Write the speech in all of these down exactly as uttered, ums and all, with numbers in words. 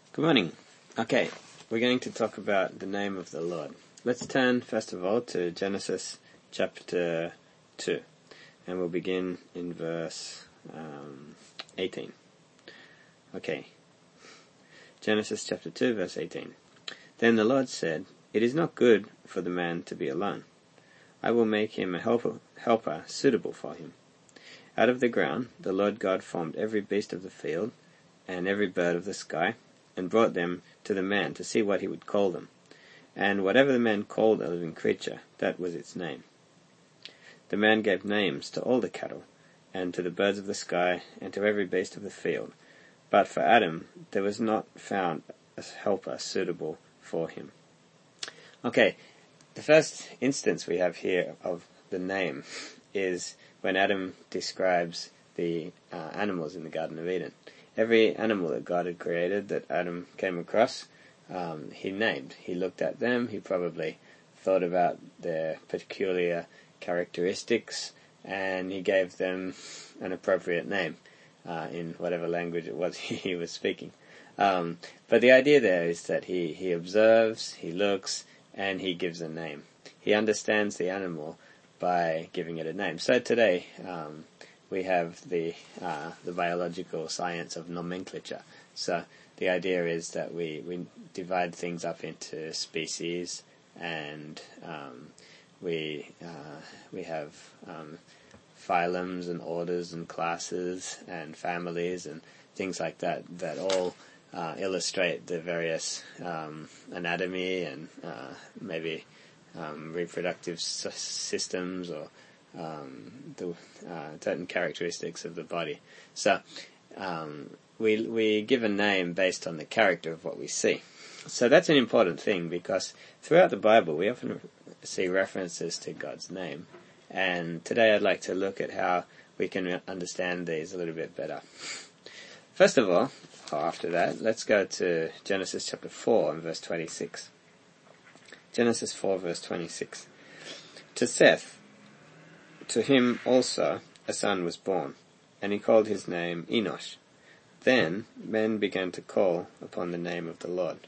Good morning. Okay, we're going to talk about the name of the Lord. Let's turn first of all to Genesis chapter two, and we'll begin in verse um, eighteen. Okay, Genesis chapter two, verse eighteen. Then the Lord said, "It is not good for the man to be alone. I will make him a helper, helper suitable for him." Out of the ground the Lord God formed every beast of the field and every bird of the sky, and brought them to the man to see what he would call them. And whatever the man called a living creature, that was its name. The man gave names to all the cattle, and to the birds of the sky, and to every beast of the field. But for Adam there was not found a helper suitable for him. Okay, the first instance we have here of the name is when Adam describes the uh, animals in the Garden of Eden. Every animal that God had created that Adam came across, um, he named. He looked at them, he probably thought about their peculiar characteristics, and he gave them an appropriate name uh, in whatever language it was he was speaking. Um, but the idea there is that he, he observes, he looks, and he gives a name. He understands the animal by giving it a name. So today, um, we have the uh, the biological science of nomenclature. So the idea is that we, we divide things up into species, and um, we uh, we have um, phylums and orders and classes and families and things like that that all uh, illustrate the various um, anatomy and uh, maybe um, reproductive s- systems or Um, the uh, certain characteristics of the body. So um, we we give a name based on the character of what we see. So that's an important thing, because throughout the Bible we often see references to God's name, and today I'd like to look at how we can understand these a little bit better. First of all, or after that, let's go to Genesis chapter four and verse twenty-six. Genesis four verse twenty-six. To Seth, to him also a son was born, and he called his name Enosh. Then men began to call upon the name of the Lord.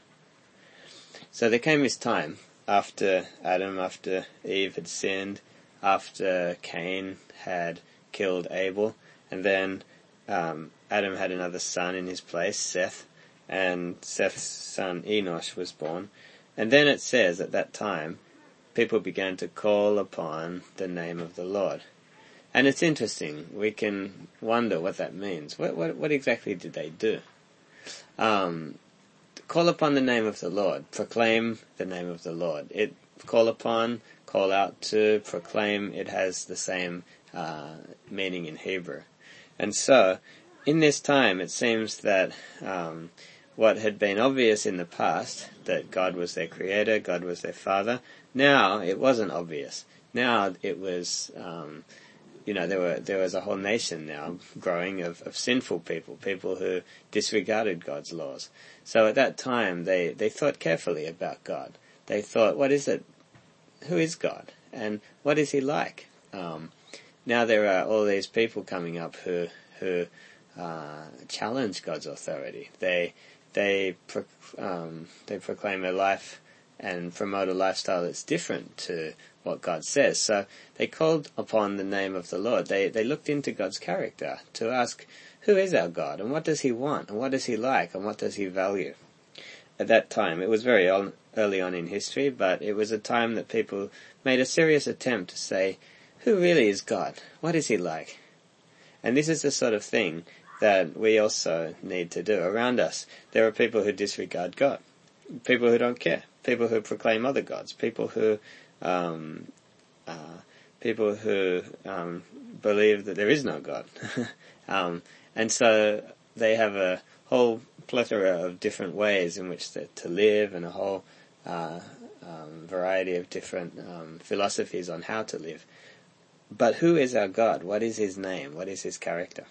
So there came this time, after Adam, after Eve had sinned, after Cain had killed Abel, and then um, Adam had another son in his place, Seth, and Seth's son Enosh was born. And then it says at that time, people began to call upon the name of the Lord. And it's interesting. We can wonder what that means. What what, what exactly did they do? Um, call upon the name of the Lord. Proclaim the name of the Lord. It call upon, call out to, proclaim. It has the same uh, meaning in Hebrew. And so, in this time, it seems that um, what had been obvious in the past, that God was their creator, God was their father, now it wasn't obvious. Now it was, um, you know, there were there was a whole nation now growing of, of sinful people, people who disregarded God's laws. So at that time, they, they thought carefully about God. They thought, what is it? Who is God? And what is he like? Um, now there are all these people coming up who who uh, challenge God's authority. They they pro- um, they proclaim a life and promote a lifestyle that's different to what God says. So they called upon the name of the Lord. They they looked into God's character to ask, who is our God, and what does he want, and what does he like, and what does he value? At that time, it was very on, early on in history, but it was a time that people made a serious attempt to say, who really is God? What is he like? And this is the sort of thing that we also need to do around us. There are people who disregard God, people who don't care, people who proclaim other gods, people who um, uh, people who um, believe that there is no God. um, and so they have a whole plethora of different ways in which to, to live, and a whole uh, um, variety of different um, philosophies on how to live. But who is our God? What is his name? What is his character?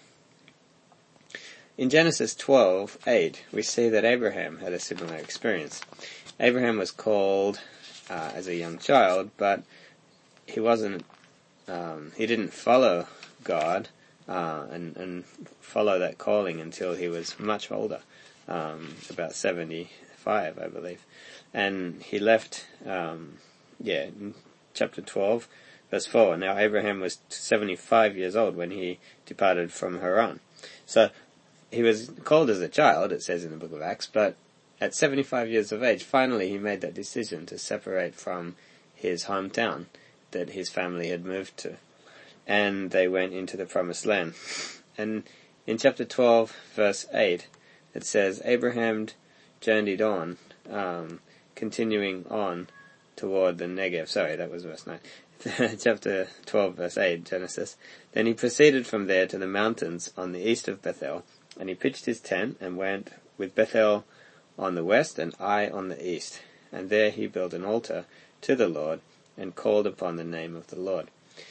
In Genesis twelve eight, we see that Abraham had a similar experience. Abraham was called uh, as a young child, but he wasn't, um, he didn't follow God uh, and, and follow that calling until he was much older. um, about seventy-five, I believe. And he left, um, yeah, in chapter twelve, verse four. Now Abraham was seventy-five years old when he departed from Haran. So he was called as a child, it says in the book of Acts, but at seventy-five years of age, finally he made that decision to separate from his hometown that his family had moved to. And they went into the promised land. And in chapter twelve, verse eight, it says, Abraham journeyed on, um, continuing on toward the Negev. Sorry, that was verse nine. Chapter twelve, verse eight, Genesis. Then he proceeded from there to the mountains on the east of Bethel, and he pitched his tent and went with Bethel on the west and Ai on the east. And there he built an altar to the Lord and called upon the name of the Lord.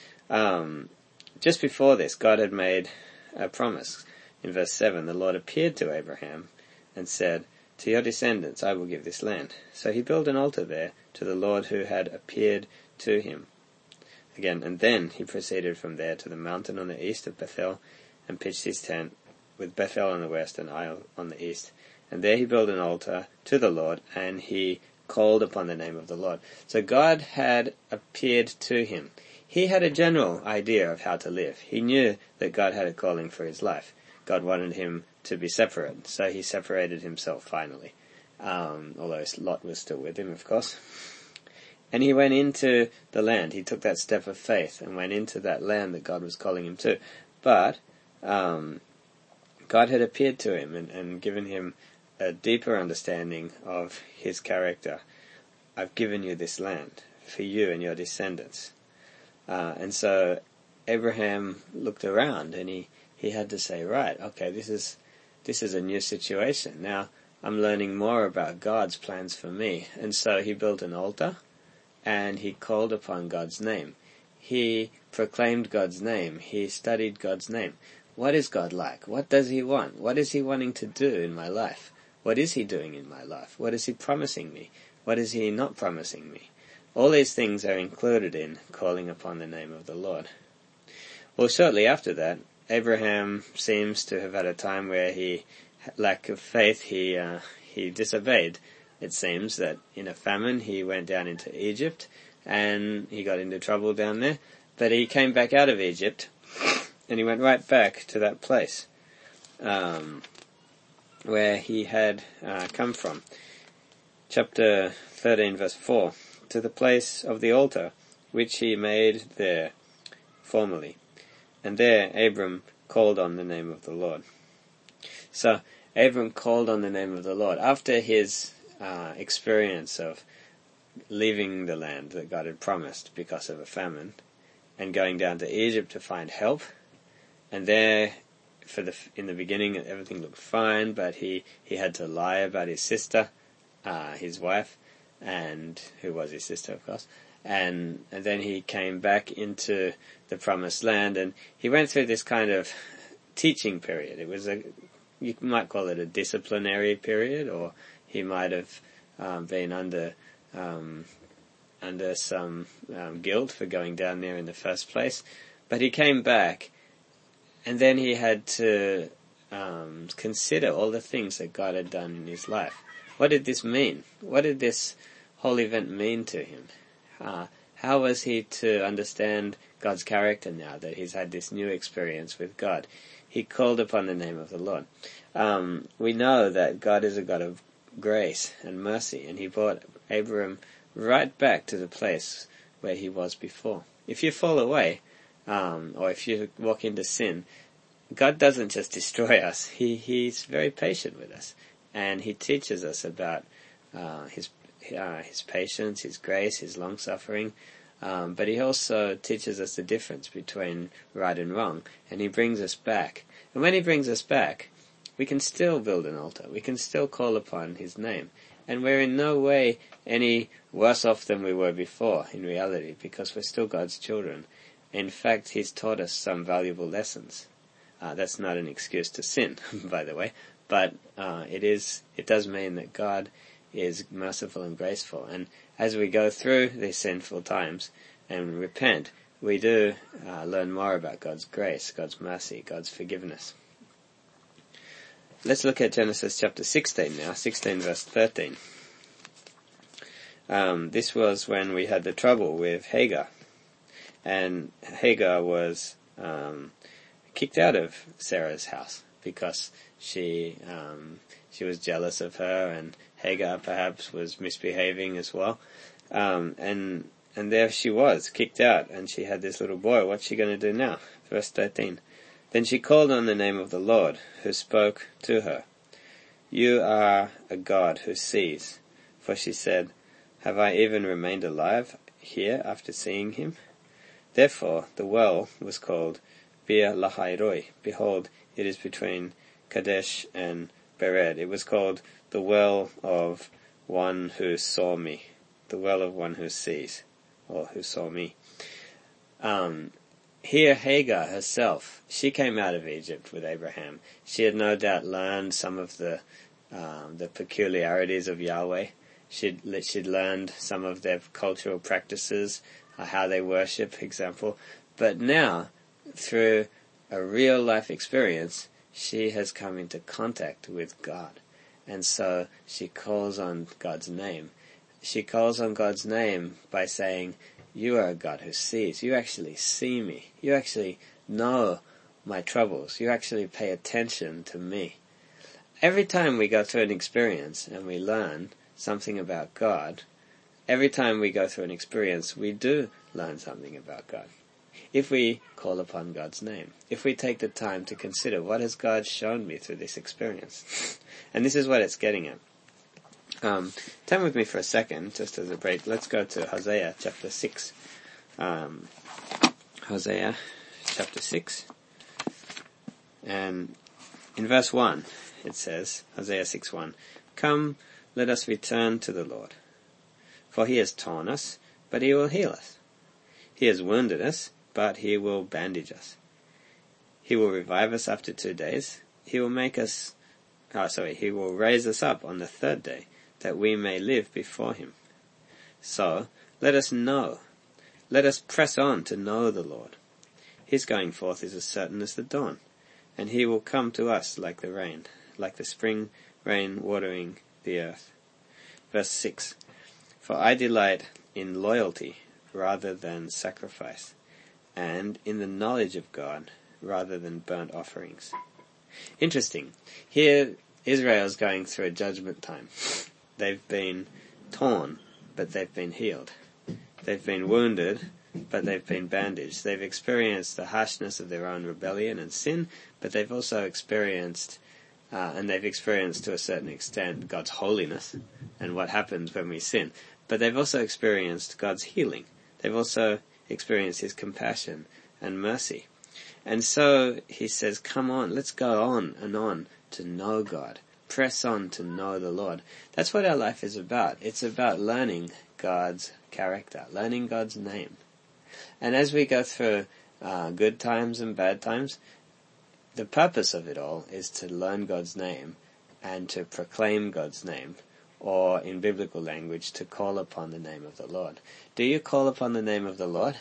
Um, just before this, God had made a promise. In verse seven, the Lord appeared to Abraham and said, to your descendants I will give this land. So he built an altar there to the Lord who had appeared to him. Again, and then he proceeded from there to the mountain on the east of Bethel and pitched his tent with Bethel on the west and Ai on the east. And there he built an altar to the Lord, and he called upon the name of the Lord. So God had appeared to him. He had a general idea of how to live. He knew that God had a calling for his life. God wanted him to be separate, so he separated himself finally. Um, although Lot was still with him, of course. And he went into the land. He took that step of faith and went into that land that God was calling him to. But um, God had appeared to him and, and given him a deeper understanding of his character. I've given you this land for you and your descendants. Uh, and so Abraham looked around and he, he had to say, right, okay, this is this is a new situation. Now I'm learning more about God's plans for me. And so he built an altar and he called upon God's name. He proclaimed God's name. He studied God's name. What is God like? What does he want? What is he wanting to do in my life? What is he doing in my life? What is he promising me? What is he not promising me? All these things are included in calling upon the name of the Lord. Well, shortly after that, Abraham seems to have had a time where he, lack of faith, he uh, he disobeyed. It seems that in a famine he went down into Egypt and he got into trouble down there. But he came back out of Egypt and he went right back to that place um, where he had uh, come from. Chapter thirteen, verse four. To the place of the altar which he made there formerly. And there Abram called on the name of the Lord. So Abram called on the name of the Lord after his uh, experience of leaving the land that God had promised because of a famine and going down to Egypt to find help. And there, for the in the beginning, everything looked fine, but he, he had to lie about his sister, uh, his wife, and who was his sister, of course. And and then he came back into the promised land, and he went through this kind of teaching period. It was a, you might call it a disciplinary period, or he might have um, been under um, under some um, guilt for going down there in the first place. But he came back, and then he had to um, consider all the things that God had done in his life. What did this mean? What did this whole event mean to him? Uh, how was he to understand God's character now that he's had this new experience with God? He called upon the name of the Lord. Um, we know that God is a God of grace and mercy, and he brought Abraham right back to the place where he was before. If you fall away, um, or if you walk into sin, God doesn't just destroy us. He He's very patient with us, and he teaches us about uh, his uh, his patience, his grace, his long suffering. Um, but he also teaches us the difference between right and wrong, and he brings us back. And when he brings us back, we can still build an altar. We can still call upon his name. And we're in no way any worse off than we were before, in reality, because we're still God's children. In fact, he's taught us some valuable lessons. Uh, that's not an excuse to sin, by the way, but uh, it is. It does mean that God is merciful and graceful. And as we go through these sinful times and repent, we do uh, learn more about God's grace, God's mercy, God's forgiveness. let's look at Genesis chapter sixteen now, sixteen verse thirteen. Um, this was when we had the trouble with Hagar. And Hagar was um, kicked out of Sarah's house because she um, she was jealous of her, and Hagar perhaps was misbehaving as well. Um, and and there she was, kicked out, and she had this little boy. What's she going to do now? Verse thirteen. Then she called on the name of the Lord, who spoke to her. You are a God who sees. For she said, have I even remained alive here after seeing him? Therefore the well was called Beer Lahai Roi. Behold, it is between Kadesh and Bered. It was called the well of one who saw me. The well of one who sees, or who saw me. Um, here Hagar herself, she came out of Egypt with Abraham. She had no doubt learned some of the um, the peculiarities of Yahweh. She'd, she'd learned some of their cultural practices, uh, how they worship, example. But now, through a real life experience, she has come into contact with God. And so she calls on God's name. She calls on God's name by saying, you are a God who sees. You actually see me. You actually know my troubles. You actually pay attention to me. Every time we go through an experience and we learn something about God, every time we go through an experience, we do learn something about God. If we call upon God's name, if we take the time to consider, what has God shown me through this experience? And this is what it's getting at. Um, turn with me for a second, just as a break. Let's go to Hosea chapter six. Um, Hosea chapter six. And in verse one, it says, Hosea six one, come, let us return to the Lord. For he has torn us, but he will heal us. He has wounded us, but he will bandage us. He will revive us after two days. He will make us, oh sorry, he will raise us up on the third day, that we may live before him. So, let us know. Let us press on to know the Lord. His going forth is as certain as the dawn, and he will come to us like the rain, like the spring rain watering the earth. Verse six. For I delight in loyalty rather than sacrifice, and in the knowledge of God rather than burnt offerings. Interesting. Here, Israel's going through a judgment time. They've been torn, but they've been healed. They've been wounded, but they've been bandaged. They've experienced the harshness of their own rebellion and sin, but they've also experienced, uh, and they've experienced to a certain extent, God's holiness and what happens when we sin. But they've also experienced God's healing. They've also experienced his compassion and mercy. And so he says, come on, let's go on and on to know God. Press on to know the Lord. That's what our life is about. It's about learning God's character, learning God's name. And as we go through uh, good times and bad times, the purpose of it all is to learn God's name and to proclaim God's name, or in biblical language, to call upon the name of the Lord. Do you call upon the name of the Lord?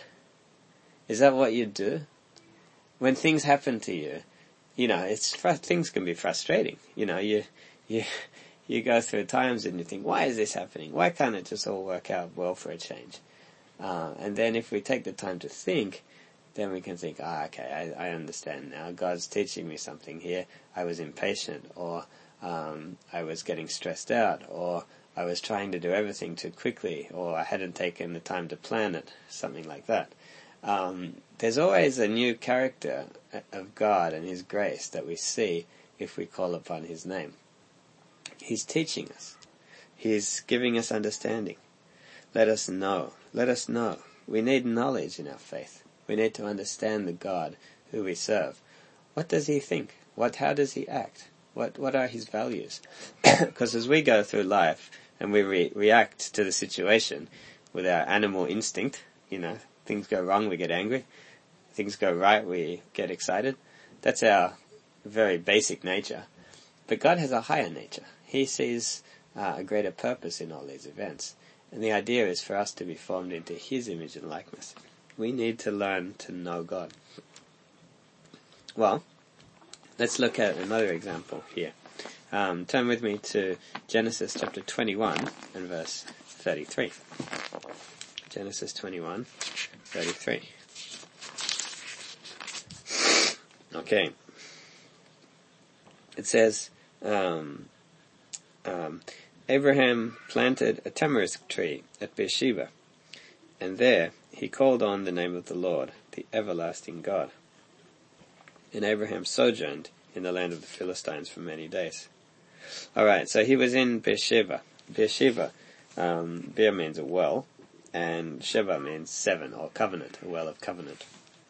Is that what you do? When things happen to you, you know, it's things can be frustrating. You know, you you you go through times and you think, why is this happening? Why can't it just all work out well for a change? Uh, and then if we take the time to think, then we can think, ah, okay, I, I understand now. God's teaching me something here. I was impatient, or um, I was getting stressed out, or I was trying to do everything too quickly, or I hadn't taken the time to plan it, something like that. Um, there's always a new character of God and his grace that we see if we call upon his name. He's teaching us. He's giving us understanding. Let us know. Let us know. We need knowledge in our faith. We need to understand the God who we serve. What does he think? What? How does he act? What What are his values? Because as we go through life and we re- react to the situation with our animal instinct, you know, things go wrong, we get angry. Things go right, we get excited. That's our very basic nature. But God has a higher nature. He sees uh, a greater purpose in all these events. And the idea is for us to be formed into his image and likeness. We need to learn to know God. Well, let's look at another example here. Um, turn with me to Genesis chapter twenty-one and verse thirty-three. Genesis twenty-one, thirty-three. Okay. It says, um, um, Abraham planted a tamarisk tree at Beersheba, and there he called on the name of the Lord, the everlasting God. And Abraham sojourned in the land of the Philistines for many days. Alright, so he was in Beersheba. Beersheba, um, Beer means a well, and Sheba means seven, or covenant, a well of covenant.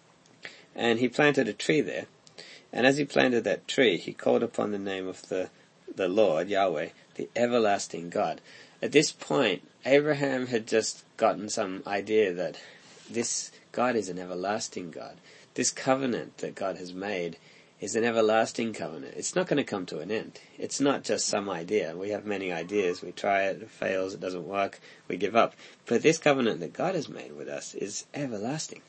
And he planted a tree there, and as he planted that tree, he called upon the name of the, the Lord, Yahweh, the everlasting God. At this point, Abraham had just gotten some idea that this God is an everlasting God. This covenant that God has made is an everlasting covenant. It's not going to come to an end. It's not just some idea. We have many ideas. We try it, it fails, it doesn't work, we give up. But this covenant that God has made with us is everlasting.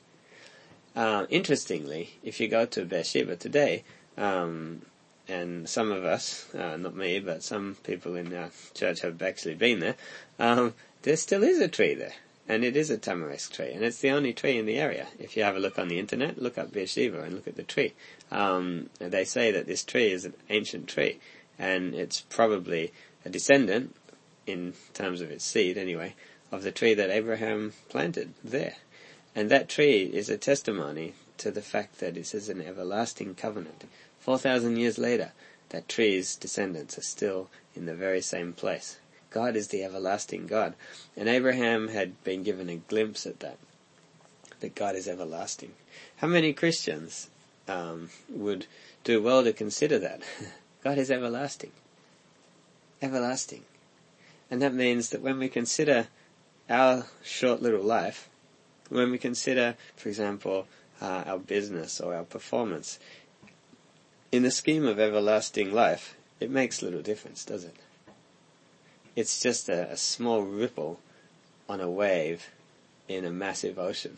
Uh, interestingly, if you go to Beersheba today, um, and some of us, uh, not me, but some people in our church have actually been there, um, there still is a tree there. And it is a tamarisk tree, and it's the only tree in the area. If you have a look on the internet, look up Beersheba and look at the tree. Um, they say that this tree is an ancient tree, and it's probably a descendant, in terms of its seed anyway, of the tree that Abraham planted there. And that tree is a testimony to the fact that it is an everlasting covenant. Four thousand years later, that tree's descendants are still in the very same place. God is the everlasting God. And Abraham had been given a glimpse at that, that God is everlasting. How many Christians um, would do well to consider that? God is everlasting. Everlasting. And that means that when we consider our short little life, when we consider, for example, uh, our business or our performance, in the scheme of everlasting life, it makes little difference, does it? It's just a, a small ripple on a wave in a massive ocean.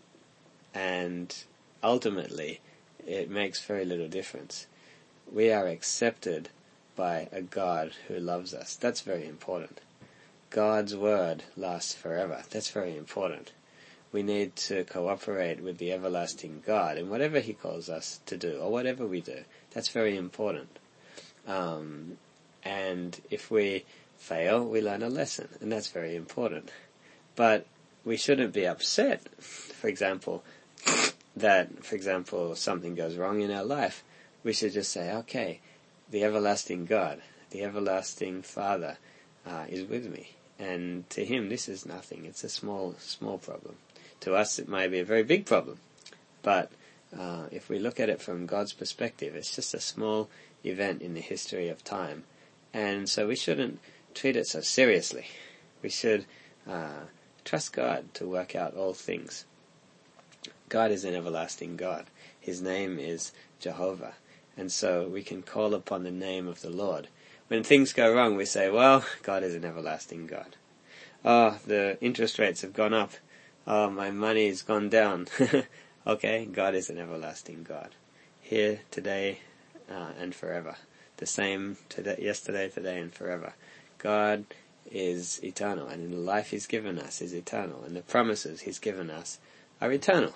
And ultimately, it makes very little difference. We are accepted by a God who loves us. That's very important. God's word lasts forever. That's very important. We need to cooperate with the everlasting God in whatever he calls us to do, or whatever we do. That's very important. Um, and if we fail, we learn a lesson, and that's very important. But we shouldn't be upset, for example, that, for example, something goes wrong in our life. We should just say, okay, the everlasting God, the everlasting Father, uh, is with me. And to him, this is nothing. It's a small, small problem. To us, it may be a very big problem. But uh, if we look at it from God's perspective, it's just a small event in the history of time. And so we shouldn't treat it so seriously. We should uh, trust God to work out all things. God is an everlasting God. His name is Jehovah. And so we can call upon the name of the Lord. When things go wrong, we say, well, God is an everlasting God. Oh, the interest rates have gone up. Oh, my money's gone down. Okay, God is an everlasting God. Here, today, uh, and forever. The same today, yesterday, today, and forever. God is eternal, and the life he's given us is eternal, and the promises he's given us are eternal.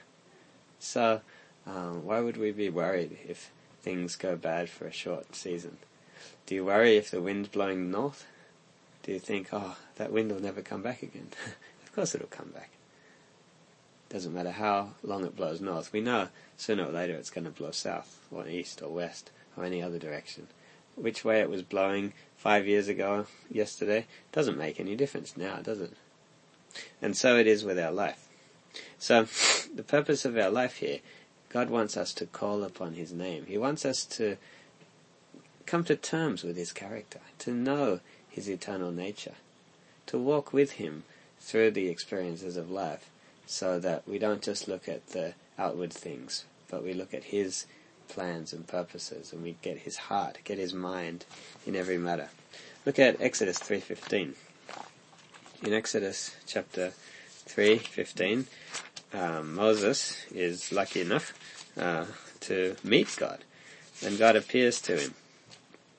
So, um, why would we be worried if things go bad for a short season? Do you worry if the wind's blowing north? Do you think, oh, that wind will never come back again? Of course it'll come back. Doesn't matter how long it blows north. We know sooner or later it's going to blow south, or east, or west, or any other direction. Which way it was blowing five years ago, yesterday, doesn't make any difference now, does it? And so it is with our life. So, the purpose of our life here, God wants us to call upon his name. He wants us to come to terms with his character, to know his eternal nature, to walk with him through the experiences of life, so that we don't just look at the outward things, but we look at his plans and purposes, and we get his heart, get his mind in every matter. Look at Exodus three fifteen. In Exodus chapter three fifteen, um, Moses is lucky enough uh, to meet God, and God appears to him.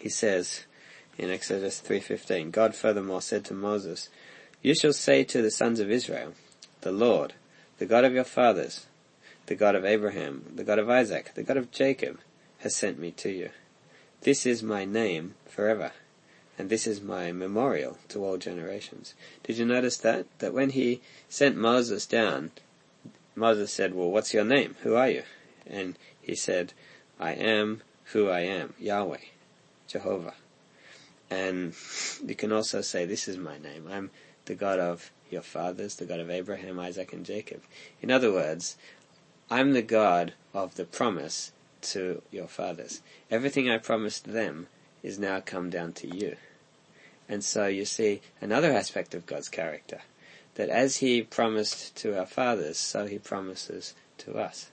he says in Exodus three fifteen, God furthermore said to Moses, "You shall say to the sons of Israel, the Lord, the God of your fathers, the God of Abraham, the God of Isaac, the God of Jacob, has sent me to you. This is my name forever, and this is my memorial to all generations." Did you notice that? That when he sent Moses down, Moses said, "Well, what's your name? Who are you?" And he said, "I am who I am, Yahweh, Jehovah." And you can also say, "This is my name. I'm the God of your fathers, the God of Abraham, Isaac, and Jacob." In other words, I'm the God of the promise to your fathers. Everything I promised them is now come down to you. And so you see another aspect of God's character, that as he promised to our fathers, so he promises to us.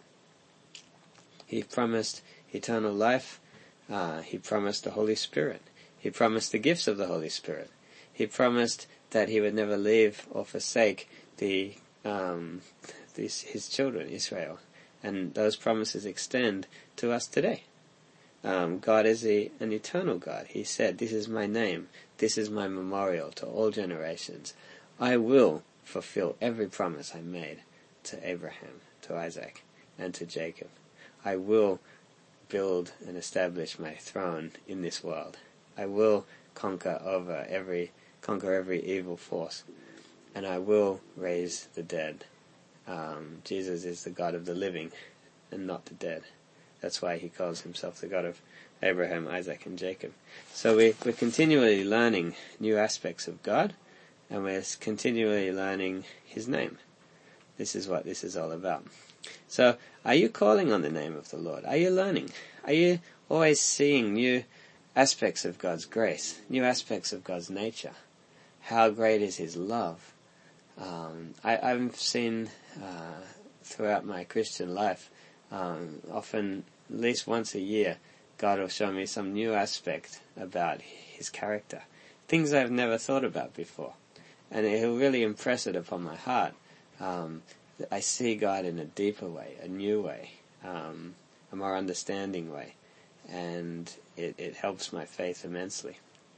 He promised eternal life. Uh, he promised the Holy Spirit. He promised the gifts of the Holy Spirit. He promised that he would never leave or forsake the um, these, his children, Israel. And those promises extend to us today. Um, God is a, an eternal God. He said, "This is my name. This is my memorial to all generations. I will fulfill every promise I made to Abraham, to Isaac, and to Jacob. I will build and establish my throne in this world. I will conquer over every, conquer every evil force. And I will raise the dead." Um, Jesus is the God of the living and not the dead. That's why he calls himself the God of Abraham, Isaac, and Jacob. So we, we're continually learning new aspects of God, and we're continually learning his name. This is what this is all about. So, are you calling on the name of the Lord? Are you learning? Are you always seeing new aspects of God's grace, new aspects of God's nature? How great is his love? Um, I, I've seen uh, throughout my Christian life, um, often, at least once a year, God will show me some new aspect about his character. Things I've never thought about before. And he'll really impress it upon my heart. Um, I see God in a deeper way, a new way, um, a more understanding way. And it, it helps my faith immensely.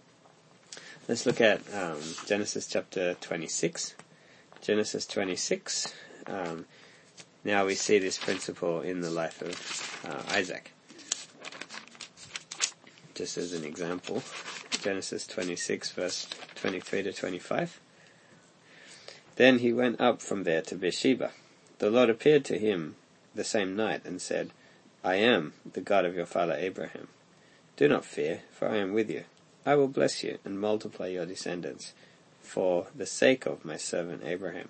Let's look at um, Genesis chapter twenty-six. Genesis twenty-six. Um, now we see this principle in the life of uh, Isaac. Just as an example, Genesis twenty-six, verse twenty-three to twenty-five. Then he went up from there to Beersheba. The Lord appeared to him the same night and said, "I am the God of your father Abraham. Do not fear, for I am with you. I will bless you and multiply your descendants for the sake of my servant Abraham."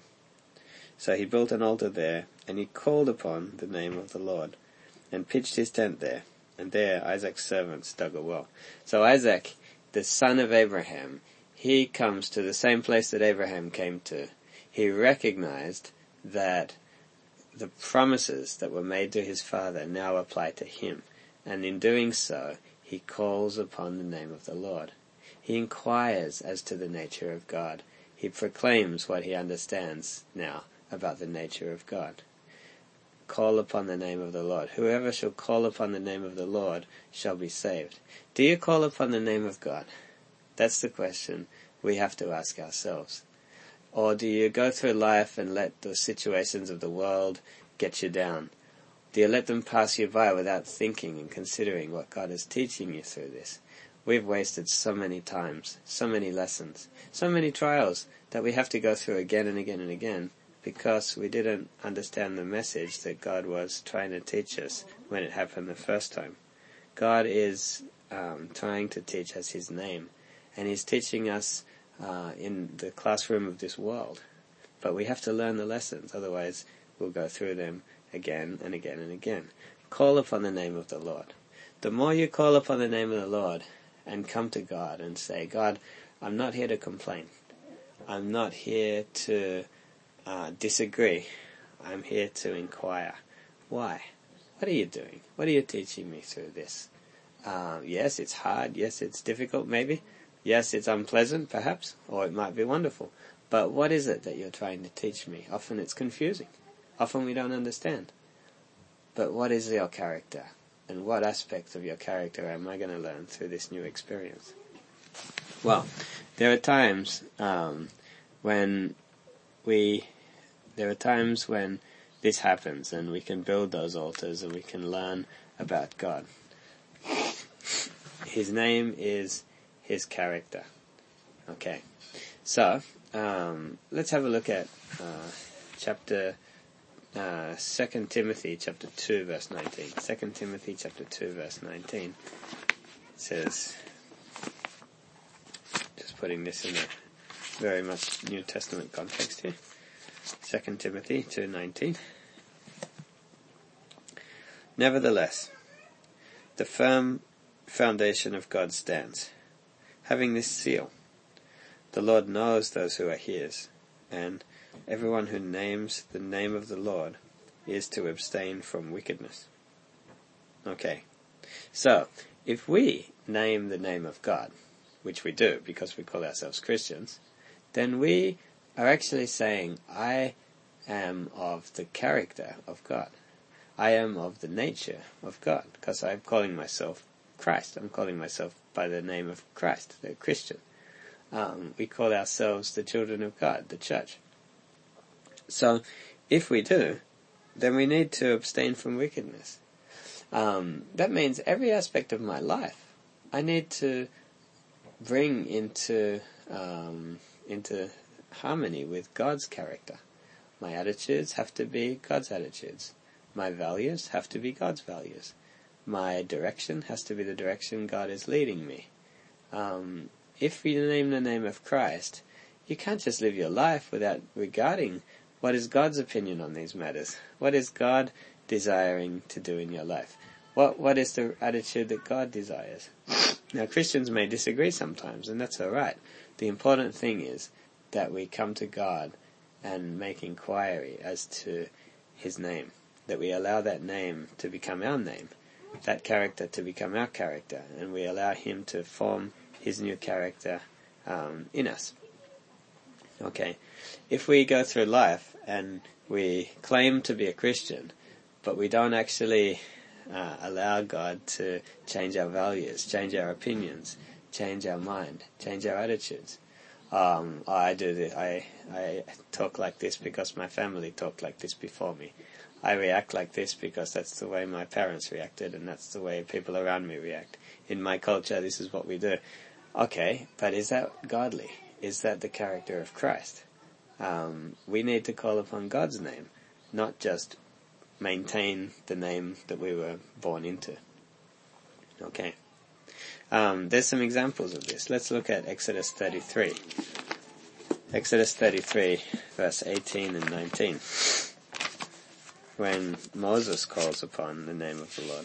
So he built an altar there, and he called upon the name of the Lord, and pitched his tent there. And there Isaac's servants dug a well. So Isaac, the son of Abraham, he comes to the same place that Abraham came to. He recognized that the promises that were made to his father now apply to him. And in doing so, he calls upon the name of the Lord. He inquires as to the nature of God. He proclaims what he understands now about the nature of God. Call upon the name of the Lord. Whoever shall call upon the name of the Lord shall be saved. Do you call upon the name of God? That's the question we have to ask ourselves. Or do you go through life and let the situations of the world get you down? Do you let them pass you by without thinking and considering what God is teaching you through this? We've wasted so many times, so many lessons, so many trials that we have to go through again and again and again because we didn't understand the message that God was trying to teach us when it happened the first time. God is um, trying to teach us his name, and he's teaching us uh, in the classroom of this world. But we have to learn the lessons, otherwise we'll go through them again and again and again. Call upon the name of the Lord. The more you call upon the name of the Lord and come to God and say, "God, I'm not here to complain. I'm not here to uh, disagree. I'm here to inquire. Why? What are you doing? What are you teaching me through this? Uh, yes, it's hard. Yes, it's difficult, maybe. Yes, it's unpleasant, perhaps. Or it might be wonderful. But what is it that you're trying to teach me? Often it's confusing. Often we don't understand. But what is your character? And what aspects of your character am I going to learn through this new experience? Well, there are times um, when we, there are times when this happens and we can build those altars and we can learn about God. His name is His character. Okay, so um, let's have a look at uh, chapter uh, Second Timothy chapter two verse nineteen. Second Timothy chapter two verse nineteen says, just putting this in a very much New Testament context here. Second Timothy two nineteen. Nevertheless, the firm foundation of God stands, having this seal: the Lord knows those who are His, and everyone who names the name of the Lord is to abstain from wickedness. Okay, so if we name the name of God, which we do because we call ourselves Christians, then we are actually saying, I am of the character of God. I am of the nature of God, because I'm calling myself Christ. I'm calling myself by the name of Christ, the Christian. Um, we call ourselves the children of God, the church. So, if we do, then we need to abstain from wickedness. Um, that means every aspect of my life, I need to bring into um, into harmony with God's character. My attitudes have to be God's attitudes. My values have to be God's values. My direction has to be the direction God is leading me. Um, if we name the name of Christ, you can't just live your life without regarding what is God's opinion on these matters. What is God desiring to do in your life? What What is the attitude that God desires? Now, Christians may disagree sometimes, and that's all right. The important thing is that we come to God and make inquiry as to His name, that we allow that name to become our name, that character to become our character, and we allow Him to form His new character um, in us. Okay, if we go through life and we claim to be a Christian, but we don't actually uh, allow God to change our values, change our opinions, change our mind, change our attitudes. Um, I do this, I, I talk like this because my family talked like this before me. I react like this because that's the way my parents reacted, and that's the way people around me react. In my culture, this is what we do. Okay, but is that godly? Is that the character of Christ? Um, we need to call upon God's name, not just maintain the name that we were born into. Okay. Um, there's some examples of this. Let's look at Exodus thirty-three. Exodus thirty-three, verse eighteen and nineteen. When Moses calls upon the name of the Lord.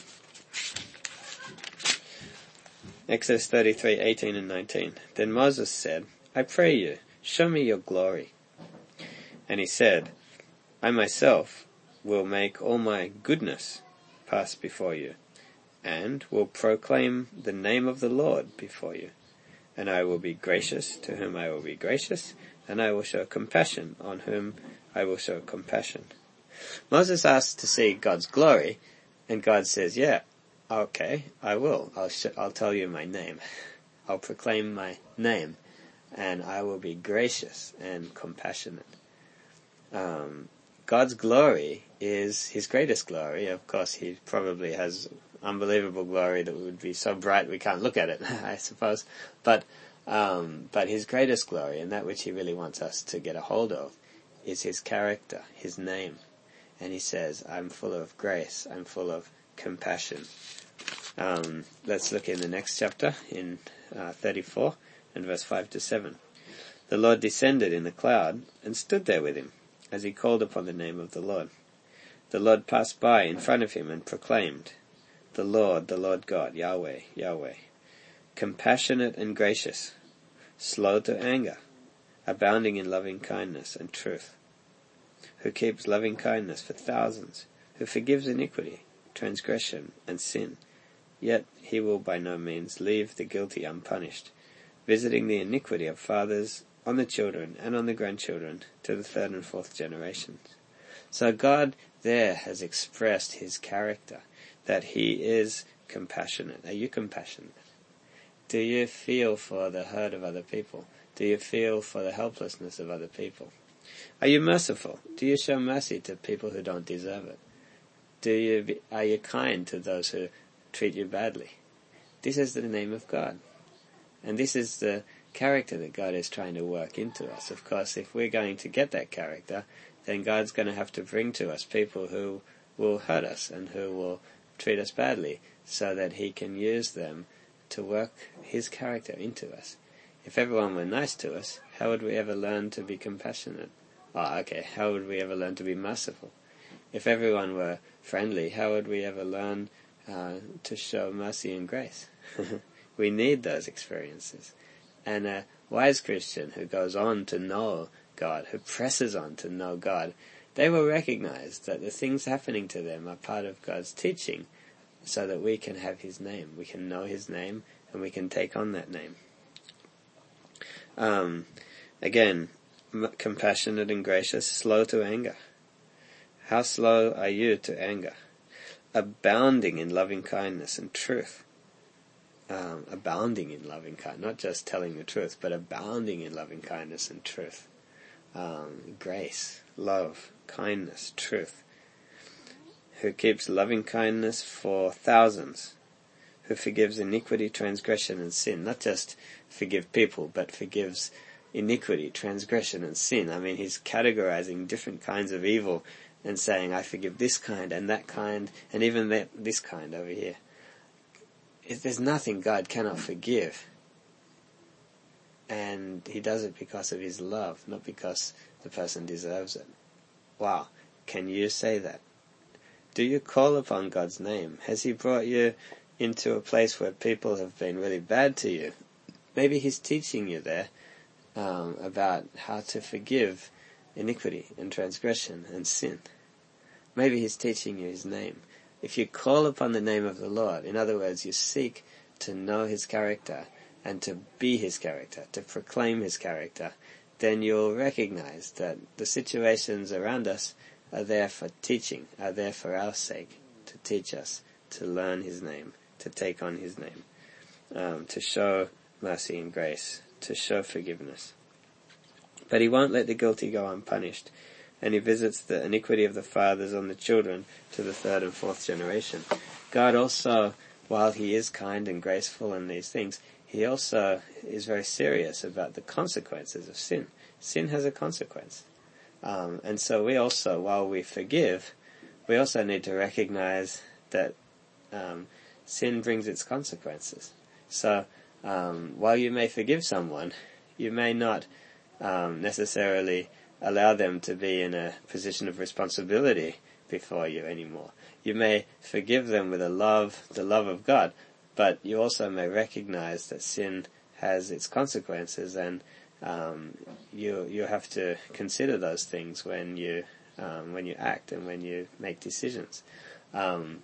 Exodus thirty-three, eighteen and nineteen. Then Moses said, I pray you, show me your glory. And he said, I myself will make all my goodness pass before you, and will proclaim the name of the Lord before you. And I will be gracious to whom I will be gracious, and I will show compassion on whom I will show compassion. Moses asks to see God's glory, and God says, yeah, okay, I will. I'll sh- I'll tell you my name. I'll proclaim my name, and I will be gracious and compassionate. Um, God's glory is His greatest glory. Of course, He probably has unbelievable glory that would be so bright we can't look at it, I suppose. But, um, but His greatest glory, and that which He really wants us to get a hold of, is His character, His name. And He says, I'm full of grace, I'm full of compassion. Um, let's look in the next chapter, in uh, thirty-four, and verse five to seven. The Lord descended in the cloud, and stood there with him, as he called upon the name of the Lord. The Lord passed by in front of him, and proclaimed, The Lord, the Lord God, Yahweh, Yahweh, compassionate and gracious, slow to anger, abounding in loving kindness and truth, who keeps loving kindness for thousands, who forgives iniquity, transgression, and sin. Yet He will by no means leave the guilty unpunished, visiting the iniquity of fathers on the children and on the grandchildren to the third and fourth generations. So God there has expressed His character, that he is compassionate. Are you compassionate? Do you feel for the hurt of other people? Do you feel for the helplessness of other people? Are you merciful? Do you show mercy to people who don't deserve it? Do you be, are you kind to those who treat you badly? This is the name of God. And this is the character that God is trying to work into us. Of course, if we're going to get that character, then God's going to have to bring to us people who will hurt us and who will treat us badly, so that he can use them to work his character into us. If everyone were nice to us, how would we ever learn to be compassionate? Oh, okay, how would we ever learn to be merciful? If everyone were friendly, how would we ever learn uh, to show mercy and grace? We need those experiences. And a wise Christian who goes on to know God, who presses on to know God, they will recognize that the things happening to them are part of God's teaching, so that we can have his name. We can know his name, and we can take on that name. Um, again, m- compassionate and gracious, slow to anger. How slow are you to anger? Abounding in loving kindness and truth. Um, abounding in loving kindness, not just telling the truth, but abounding in loving kindness and truth. Um, grace, love, kindness, truth. Who keeps loving kindness for thousands. Who forgives iniquity, transgression, and sin. Not just forgive people, but forgives iniquity, transgression, and sin. I mean, he's categorizing different kinds of evil and saying, I forgive this kind and that kind, and even that, this kind over here. If there's nothing God cannot forgive. And he does it because of his love, not because the person deserves it. Wow, can you say that? Do you call upon God's name? Has he brought you into a place where people have been really bad to you? Maybe he's teaching you there um, about how to forgive iniquity and transgression and sin. Maybe he's teaching you his name. If you call upon the name of the Lord, in other words, you seek to know his character and to be his character, to proclaim his character, then you'll recognize that the situations around us are there for teaching, are there for our sake, to teach us, to learn his name, to take on his name, um, to show mercy and grace, to show forgiveness. But he won't let the guilty go unpunished, and he visits the iniquity of the fathers on the children to the third and fourth generation. God also, while he is kind and graceful in these things, he also is very serious about the consequences of sin. Sin has a consequence. Um, and so we also, while we forgive, we also need to recognize that um, sin brings its consequences. So um, while you may forgive someone, you may not um, necessarily allow them to be in a position of responsibility before you anymore. You may forgive them with a love, the love of God, but you also may recognize that sin has its consequences, and um, you you have to consider those things when you um, when you act and when you make decisions. Um,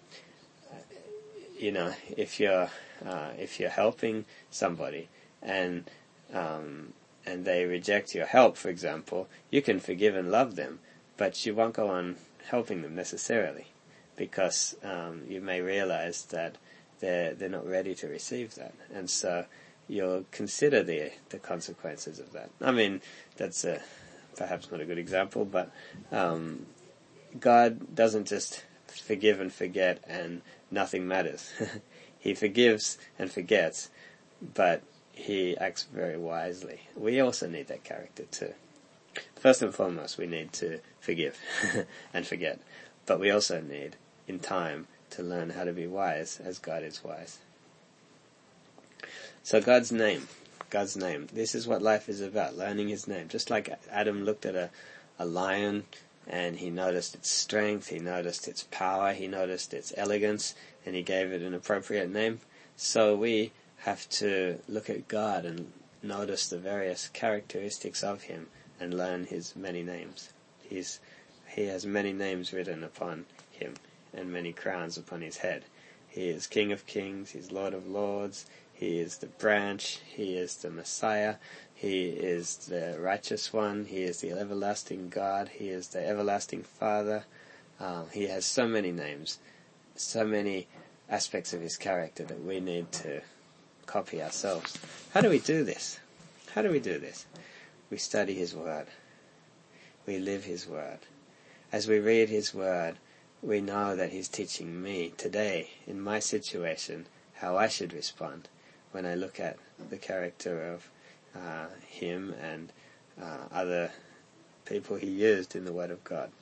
you know, if you're uh, if you're helping somebody and um, and they reject your help, for example, you can forgive and love them, but you won't go on helping them necessarily, because um, you may realize that they're they're not ready to receive that, and so you'll consider the the consequences of that. I mean, that's a, perhaps not a good example, but um, God doesn't just forgive and forget and nothing matters. He forgives and forgets, but he acts very wisely. We also need that character too. First and foremost, we need to forgive and forget, but we also need, in time, to learn how to be wise as God is wise. So God's name, God's name. This is what life is about, learning his name. Just like Adam looked at a, a lion and he noticed its strength, he noticed its power, he noticed its elegance, and he gave it an appropriate name. So we have to look at God and notice the various characteristics of him and learn his many names. He's, he has many names written upon him and many crowns upon his head. He is King of Kings, he's Lord of Lords, he is the branch, he is the Messiah, he is the righteous one, he is the everlasting God, he is the everlasting Father. Um, he has so many names, so many aspects of his character that we need to copy ourselves. How do we do this? How do we do this? We study his word. We live his word. As we read his word, we know that he's teaching me today, in my situation, how I should respond when I look at the character of uh, him and uh, other people he used in the Word of God.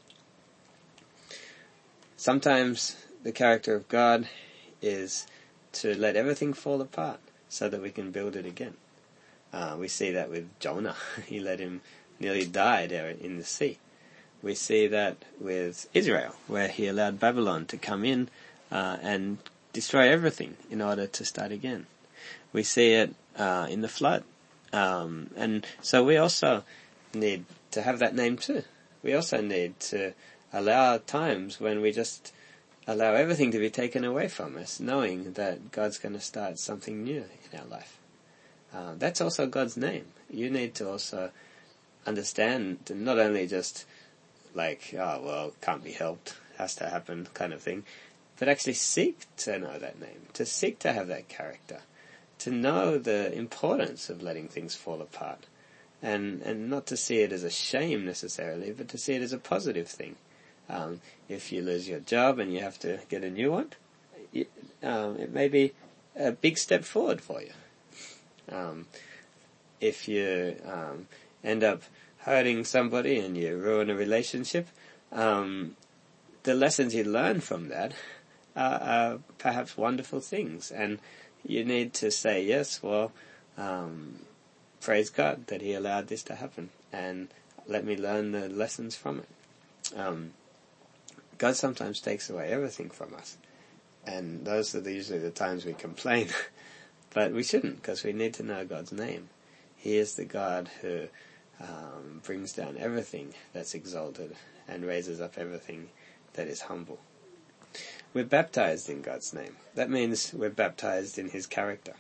Sometimes the character of God is to let everything fall apart so that we can build it again. Uh, we see that with Jonah. He let him nearly die there in the sea. We see that with Israel, where he allowed Babylon to come in uh, and destroy everything in order to start again. We see it uh, in the flood. Um, and so we also need to have that name too. We also need to allow times when we just allow everything to be taken away from us, knowing that God's going to start something new in our life. Uh, that's also God's name. You need to also understand, not only just like, oh, well, can't be helped, has to happen kind of thing, but actually seek to know that name, to seek to have that character, to know the importance of letting things fall apart, and, and not to see it as a shame necessarily, but to see it as a positive thing. Um, if you lose your job and you have to get a new one, it, um, it may be a big step forward for you. Um, if you um, end up hurting somebody and you ruin a relationship, um, the lessons you learn from that are, are perhaps wonderful things, and you need to say, yes, well, um, praise God that he allowed this to happen, and let me learn the lessons from it. Um, God sometimes takes away everything from us, and those are the, usually the times we complain. But we shouldn't, because we need to know God's name. He is the God who um, brings down everything that's exalted and raises up everything that is humble. We're baptized in God's name. That means we're baptized in his character.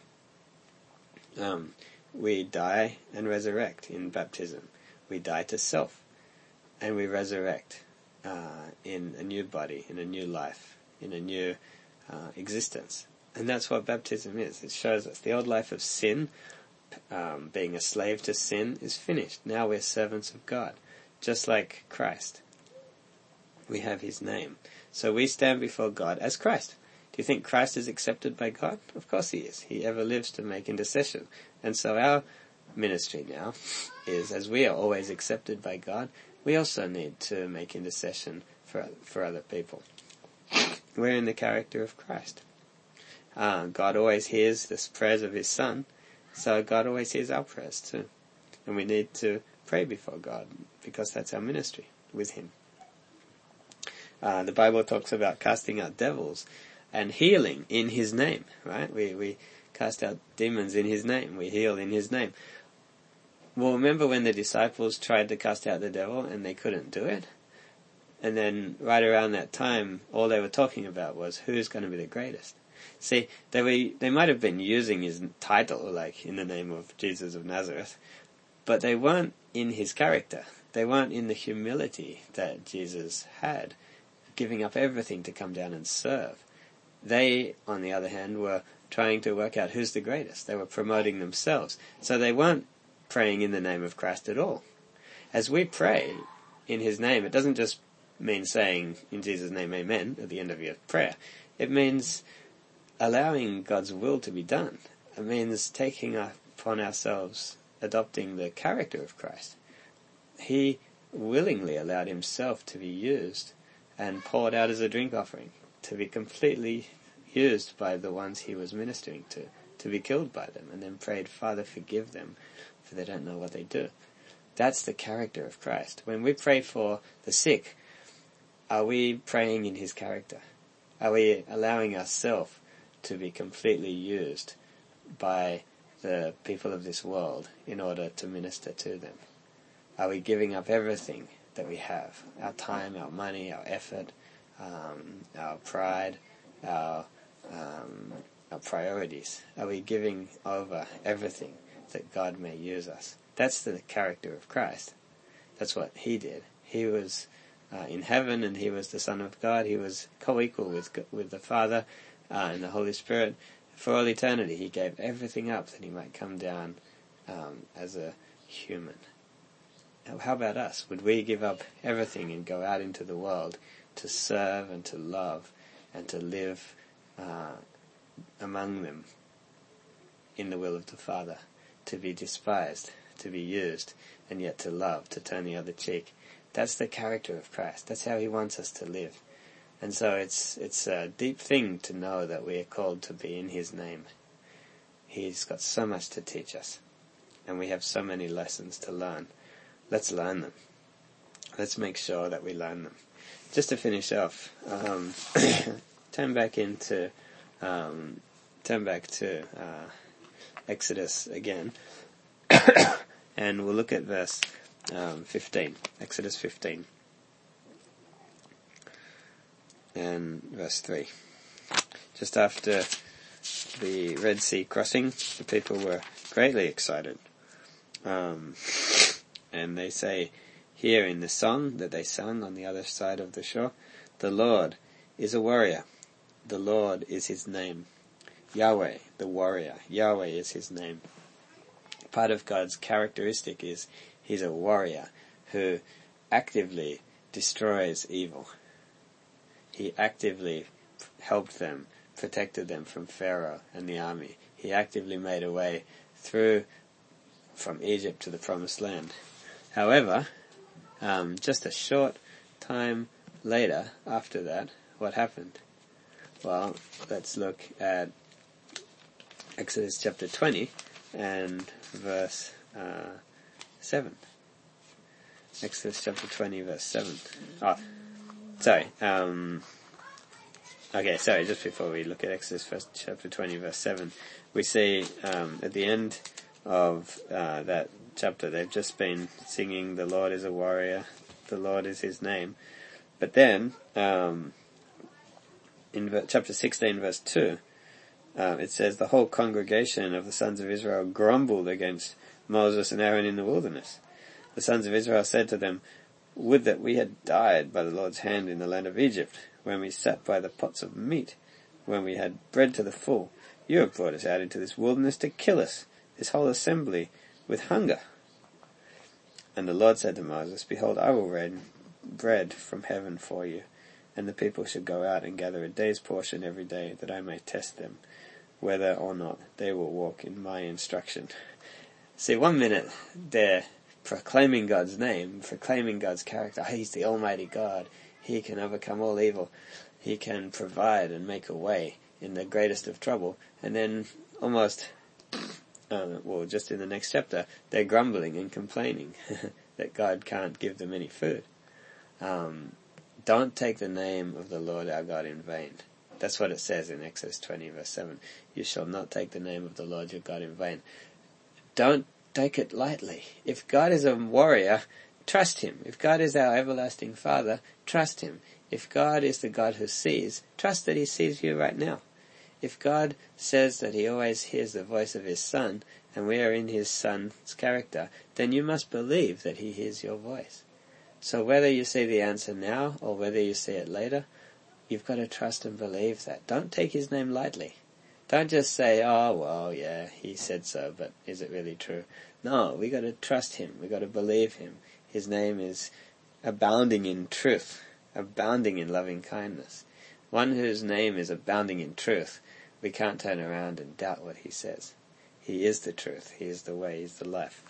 Um, we die and resurrect in baptism. We die to self, and we resurrect uh, in a new body, in a new life, in a new uh, existence. And that's what baptism is. It shows us the old life of sin, um, being a slave to sin, is finished. Now we're servants of God, just like Christ. We have his name. So we stand before God as Christ. Do you think Christ is accepted by God? Of course he is. He ever lives to make intercession. And so our ministry now is, as we are always accepted by God, we also need to make intercession for, for other people. We're in the character of Christ. Uh, God always hears the prayers of his Son, so God always hears our prayers too. And we need to pray before God, because that's our ministry with him. Uh, the Bible talks about casting out devils and healing in his name, right? We, we cast out demons in his name. We heal in his name. Well, remember when the disciples tried to cast out the devil and they couldn't do it? And then right around that time, all they were talking about was who's going to be the greatest. See, they were, they might have been using his title, like in the name of Jesus of Nazareth, but they weren't in his character. They weren't in the humility that Jesus had, giving up everything to come down and serve. They, on the other hand, were trying to work out who's the greatest. They were promoting themselves. So they weren't praying in the name of Christ at all. As we pray in his name, it doesn't just mean saying in Jesus' name, amen, at the end of your prayer. It means allowing God's will to be done. It means taking upon ourselves, adopting the character of Christ. He willingly allowed himself to be used and poured out as a drink offering, to be completely used by the ones he was ministering to, to be killed by them, and then prayed, Father, forgive them, for they don't know what they do. That's the character of Christ. When we pray for the sick, are we praying in his character? Are we allowing ourselves to be completely used by the people of this world in order to minister to them? Are we giving up everything that we have? Our time, our money, our effort, um, our pride, our, um, our priorities. Are we giving over everything that God may use us? That's the character of Christ. That's what he did. He was uh, in heaven, and he was the Son of God. He was co-equal with with the Father uh, and the Holy Spirit for all eternity. He gave everything up that he might come down um, as a human. How about us? Would we give up everything and go out into the world to serve and to love and to live uh, among them in the will of the Father, to be despised, to be used, and yet to love, to turn the other cheek? That's the character of Christ. That's how he wants us to live. And so it's it's a deep thing to know that we are called to be in his name. He's got so much to teach us, and we have so many lessons to learn. Let's learn them. Let's make sure that we learn them. Just to finish off, um, turn back into, um, turn back to uh, Exodus again, and we'll look at verse um, fifteen. Exodus fifteen, and verse three. Just after the Red Sea crossing, the people were greatly excited. Um, and they say here in the song that they sung on the other side of the shore, the Lord is a warrior. The Lord is his name. Yahweh, the warrior. Yahweh is his name. Part of God's characteristic is he's a warrior who actively destroys evil. He actively helped them, protected them from Pharaoh and the army. He actively made a way through from Egypt to the Promised Land. However, um, just a short time later, after that, what happened? Well, let's look at Exodus chapter twenty and verse uh, seven. Exodus chapter twenty, verse seven. Oh, sorry. Um, okay, sorry, just before we look at Exodus first, chapter twenty, verse seven, we see um, at the end of uh, that chapter, they've just been singing, the Lord is a warrior, the Lord is his name. But then, um, in v- chapter sixteen, verse two, uh, it says, the whole congregation of the sons of Israel grumbled against Moses and Aaron in the wilderness. The sons of Israel said to them, would that we had died by the Lord's hand in the land of Egypt, when we sat by the pots of meat, when we had bread to the full. You have brought us out into this wilderness to kill us, this whole assembly, with hunger. And the Lord said to Moses, behold, I will rain bread from heaven for you, and the people shall go out and gather a day's portion every day, that I may test them, whether or not they will walk in my instruction. See, one minute they're proclaiming God's name, proclaiming God's character. He's the Almighty God. He can overcome all evil. He can provide and make a way in the greatest of trouble. And then almost, uh, well, just in the next chapter, they're grumbling and complaining that God can't give them any food. Um, don't take the name of the Lord our God in vain. That's what it says in Exodus twenty, verse seven. You shall not take the name of the Lord your God in vain. Don't take it lightly. If God is a warrior, trust him. If God is our everlasting Father, trust him. If God is the God who sees, trust that he sees you right now. If God says that he always hears the voice of his Son, and we are in his Son's character, then you must believe that he hears your voice. So whether you see the answer now or whether you see it later, you've got to trust and believe that. Don't take his name lightly. Don't just say, oh, well, yeah, he said so, but is it really true? No, we got to trust him. We got to believe him. His name is abounding in truth, abounding in loving kindness. One whose name is abounding in truth, we can't turn around and doubt what he says. He is the truth. He is the way. He is the life.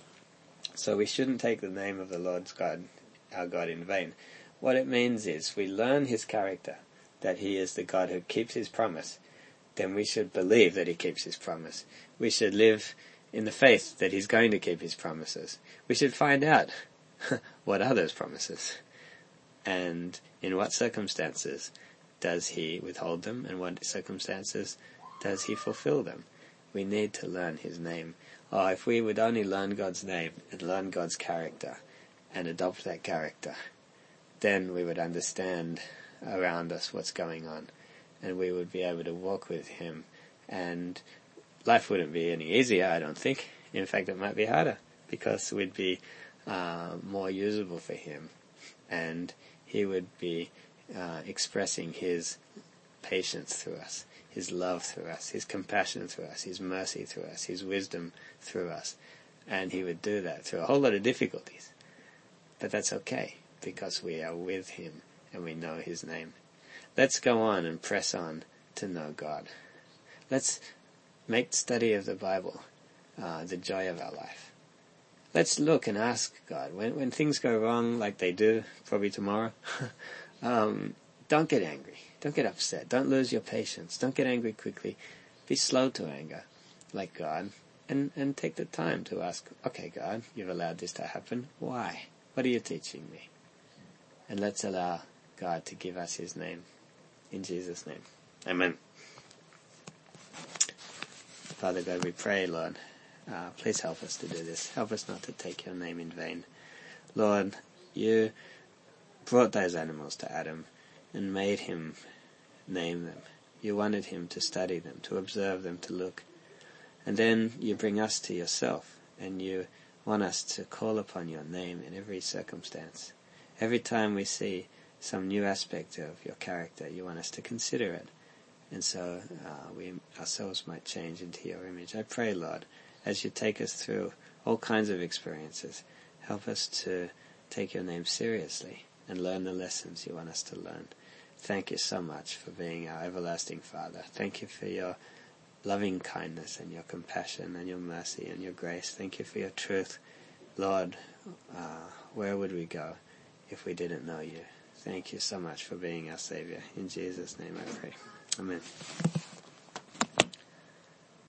So we shouldn't take the name of the Lord's God, our God, in vain. What it means is we learn his character, that he is the God who keeps his promise. Then we should believe that he keeps his promise. We should live in the faith that he's going to keep his promises. We should find out what are those promises, and in what circumstances does he withhold them, and what circumstances does he fulfill them. We need to learn his name. Oh, if we would only learn God's name and learn God's character and adopt that character, then we would understand around us what's going on, and we would be able to walk with him, and life wouldn't be any easier, I don't think. In fact, it might be harder, because we'd be uh, more usable for him, and he would be uh, expressing his patience through us, his love through us, his compassion through us, his mercy through us, his wisdom through us. And he would do that through a whole lot of difficulties. But that's okay, because we are with him and we know his name. Let's go on and press on to know God. Let's make study of the Bible uh, the joy of our life. Let's look and ask God, when when things go wrong, like they do, probably tomorrow, um, don't get angry. Don't get upset. Don't lose your patience. Don't get angry quickly. Be slow to anger, like God, and, and take the time to ask, okay, God, you've allowed this to happen. Why? What are you teaching me? And let's allow God to give us his name. In Jesus' name. Amen. Father God, we pray, Lord, uh, please help us to do this. Help us not to take your name in vain. Lord, you brought those animals to Adam and made him name them. You wanted him to study them, to observe them, to look. And then you bring us to yourself, and you want us to call upon your name in every circumstance. Every time we see some new aspect of your character, you want us to consider it. And so uh, we ourselves might change into your image. I pray, Lord, as you take us through all kinds of experiences, help us to take your name seriously and learn the lessons you want us to learn. Thank you so much for being our everlasting Father. Thank you for your loving kindness and your compassion and your mercy and your grace. Thank you for your truth. Lord, uh, where would we go if we didn't know you? Thank you so much for being our Savior. In Jesus' name I pray. Amen.